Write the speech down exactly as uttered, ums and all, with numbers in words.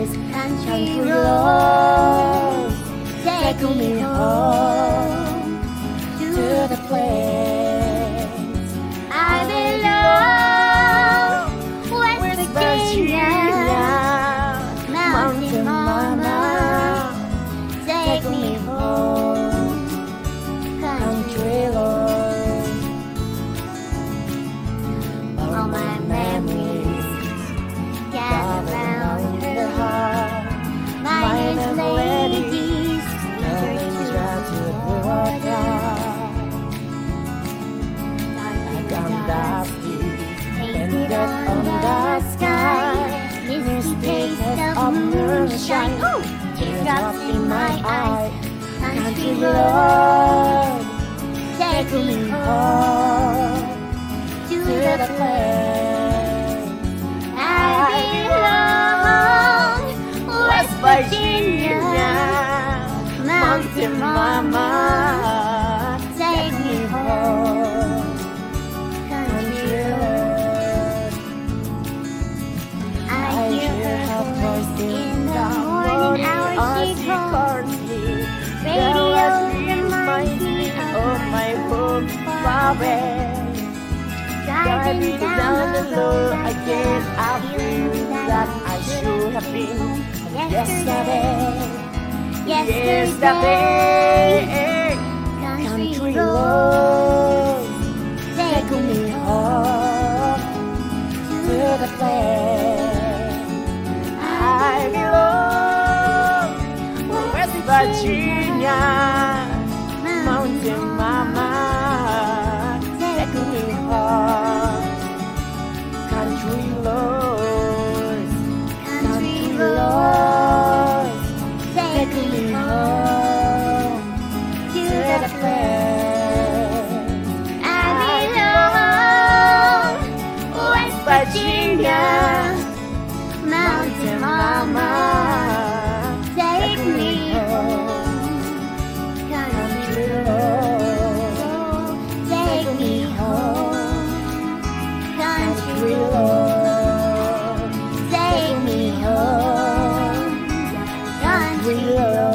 roads, country roads, take me home to the place I belong. West Virginia, Mountain Mama, take me home, country roads. All my memories gather round her heart. Mine and ladies, nothing drives to walk out. Dark and dusty, painted on the sky. Misty taste of moonshine, oh, teardrops in my eyes. Country road, take me home to the place I belong. West Virginia, Mountain Mama, take me home, country road. I hear her voice in the morning hours. She calls me. Radio reminds me of my home far away. Driving down the road again, I feel that I should have been yesterday. Yesterday, country road, take me home to the place I belong. West Virginia, Mountain Mama, take me home, country roads, country roads, take me home to the place I belong. West Virginia, Mountain Mama, take me home, country road, take me home, country road, take me home, country road.